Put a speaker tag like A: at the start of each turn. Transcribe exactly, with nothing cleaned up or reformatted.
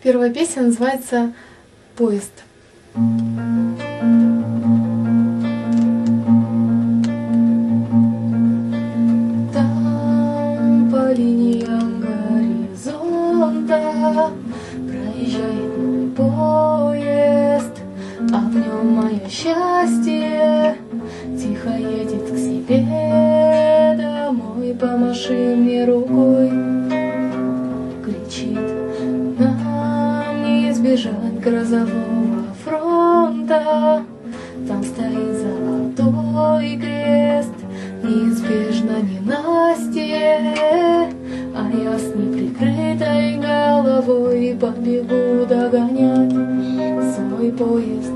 A: Первая песня называется «Поезд». Там по линиям горизонта проезжает мой поезд, а в нем мое счастье тихо едет к себе домой. Помаши мне рукой, кричит, нам не избежать грозового фронта. Там стоит золотой крест, неизбежно ненастье, а я с неприкрытой головой побегу догонять свой поезд.